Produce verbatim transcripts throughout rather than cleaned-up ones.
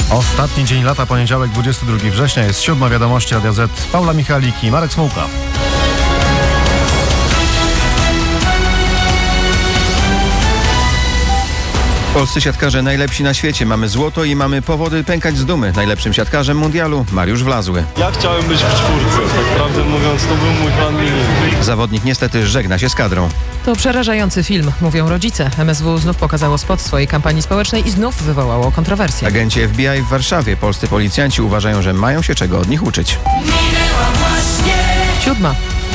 Ostatni dzień lata, poniedziałek, dwudziestego drugiego września, jest siódma wiadomości Radia Z. Paula Michalik i Marek Smułka. Polscy siatkarze najlepsi na świecie. Mamy złoto i mamy powody pękać z dumy. Najlepszym siatkarzem mundialu Mariusz Wlazły. Ja chciałem być w czwórce. Tak prawdę mówiąc, to był mój plan minimum. Zawodnik niestety żegna się z kadrą. To przerażający film, mówią rodzice. M S W znów pokazało spot swojej kampanii społecznej i znów wywołało kontrowersję. Agenci F B I w Warszawie. Polscy policjanci uważają, że mają się czego od nich uczyć. Siódma.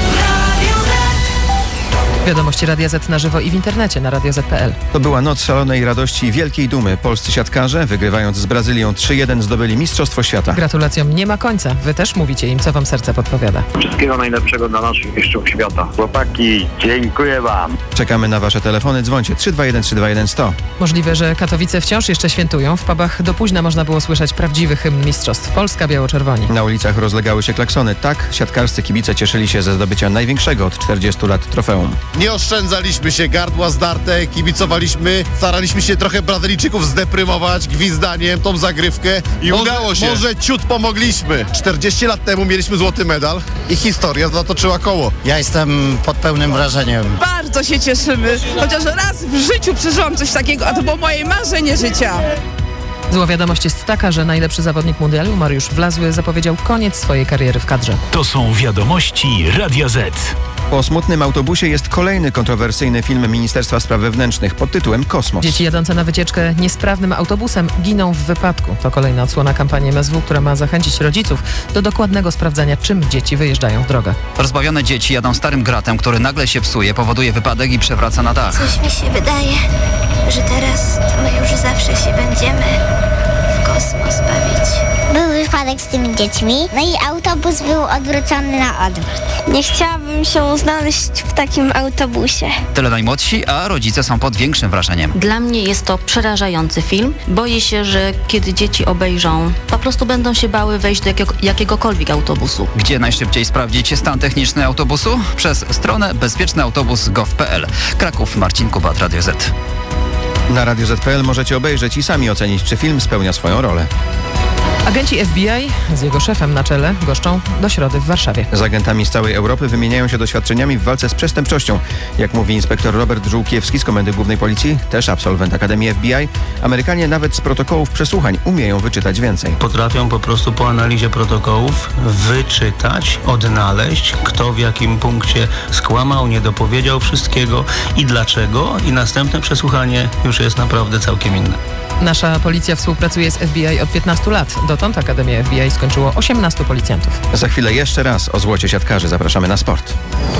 Wiadomości Radia Z na żywo i w internecie na radio zet kropka pe el. To była noc szalonej radości i wielkiej dumy. Polscy siatkarze, wygrywając z Brazylią trzy jeden, zdobyli Mistrzostwo Świata. Gratulacjom nie ma końca. Wy też mówicie im, co wam serce podpowiada. Wszystkiego najlepszego dla naszych mistrzów świata. Chłopaki, dziękuję wam. Czekamy na wasze telefony. Dzwońcie trzy dwa jeden trzy dwa jeden sto. Możliwe, że Katowice wciąż jeszcze świętują. W pubach do późna można było słyszeć prawdziwy hymn mistrzostw. Polska biało-czerwoni. Na ulicach rozlegały się klaksony. Tak, siatkarscy kibice cieszyli się ze zdobycia największego od czterdziestu lat trofeum. Nie oszczędzaliśmy się, gardła zdarte, kibicowaliśmy, staraliśmy się trochę Brazylijczyków zdeprymować gwizdaniem, tą zagrywkę i może, udało się. Może ciut pomogliśmy. czterdzieści lat temu mieliśmy złoty medal i historia zatoczyła koło. Ja jestem pod pełnym wrażeniem. Bardzo się cieszymy, chociaż raz w życiu przeżyłam coś takiego, a to było moje marzenie życia. Zła wiadomość jest taka, że najlepszy zawodnik mundialu Mariusz Wlazły zapowiedział koniec swojej kariery w kadrze. To są wiadomości Radia Z. Po smutnym autobusie jest kolejny kontrowersyjny film Ministerstwa Spraw Wewnętrznych pod tytułem Kosmos. Dzieci jadące na wycieczkę niesprawnym autobusem giną w wypadku. To kolejna odsłona kampanii M S W, która ma zachęcić rodziców do dokładnego sprawdzania, czym dzieci wyjeżdżają w drogę. Rozbawione dzieci jadą starym gratem, który nagle się psuje, powoduje wypadek i przewraca na dach. Coś mi się wydaje, że teraz to my już zawsze się będziemy w kosmos bawić. Był wypadek z tymi dziećmi, no i autobus był odwrócony na odwrót. Nie chciałabym się znaleźć w takim autobusie. Tyle najmłodsi, a rodzice są pod większym wrażeniem. Dla mnie jest to przerażający film. Boję się, że kiedy dzieci obejrzą, po prostu będą się bały wejść do jakiego, jakiegokolwiek autobusu. Gdzie najszybciej sprawdzić stan techniczny autobusu? Przez stronę bezpieczny autobus kropka gov kropka pe el. Kraków, Marcin Kubat, Radio Z. Na radio zet kropka pe el możecie obejrzeć i sami ocenić, czy film spełnia swoją rolę. Agenci F B I z jego szefem na czele goszczą do środy w Warszawie. Z agentami z całej Europy wymieniają się doświadczeniami w walce z przestępczością. Jak mówi inspektor Robert Żółkiewski z Komendy Głównej Policji, też absolwent Akademii F B I, Amerykanie nawet z protokołów przesłuchań umieją wyczytać więcej. Potrafią po prostu po analizie protokołów wyczytać, odnaleźć, kto w jakim punkcie skłamał, nie dopowiedział wszystkiego i dlaczego. I następne przesłuchanie już jest naprawdę całkiem inne. Nasza policja współpracuje z F B I od piętnastu lat. Dotąd Akademię F B I skończyło osiemnastu policjantów. Za chwilę jeszcze raz o złocie siatkarzy. Zapraszamy na sport.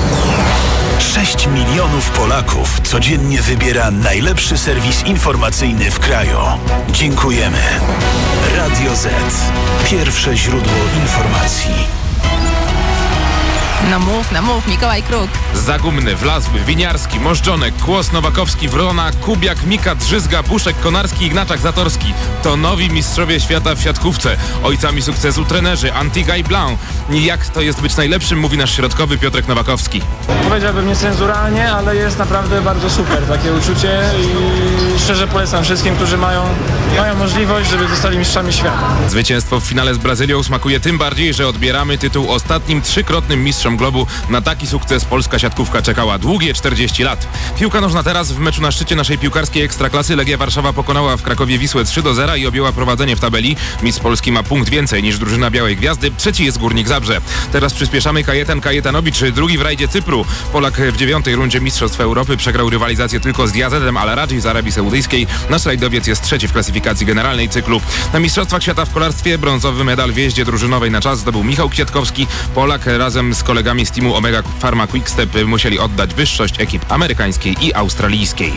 sześć milionów Polaków codziennie wybiera najlepszy serwis informacyjny w kraju. Dziękujemy. Radio Z. Pierwsze źródło informacji. No mów, no mów, Mikołaj Kruk. Zagumny, Wlazły, Winiarski, Możdżonek, Kłos, Nowakowski, Wrona, Kubiak, Mika, Drzyzga, Buszek, Konarski, Ignaczak, Zatorski. To nowi mistrzowie świata w siatkówce. Ojcami sukcesu trenerzy Antigua i Blanc. Jak to jest być najlepszym, mówi nasz środkowy Piotrek Nowakowski. Powiedziałbym niecenzuralnie, ale jest naprawdę bardzo super takie uczucie i szczerze polecam wszystkim, którzy mają, mają możliwość, żeby zostali mistrzami świata. Zwycięstwo w finale z Brazylią smakuje tym bardziej, że odbieramy tytuł ostatnim trzykrotnym mistrzom globu. Na taki sukces polska siatkówka czekała długie czterdzieści lat. Piłka nożna teraz w meczu na szczycie naszej piłkarskiej ekstraklasy. Legia Warszawa pokonała w Krakowie Wisłę trzy do zera i objęła prowadzenie w tabeli. Mistrz Polski ma punkt więcej niż drużyna Białej Gwiazdy. Trzeci jest Górnik Zabrze. Teraz przyspieszamy. Kajetan Kajetanowicz, drugi w rajdzie Cypru. Polak w dziewiątej rundzie Mistrzostw Europy przegrał rywalizację tylko z Diazedem Al-Araji z Arabii Saudyjskiej. Nasz rajdowiec jest trzeci w klasyfikacji generalnej cyklu. Na Mistrzostwach Świata w kolarstwie brązowy medal w jeździe drużynowej na czas zdobył Michał Kwiatkowski. Polak razem z kolegami z teamu Omega Pharma Quickstep musieli oddać wyższość ekip amerykańskiej i australijskiej.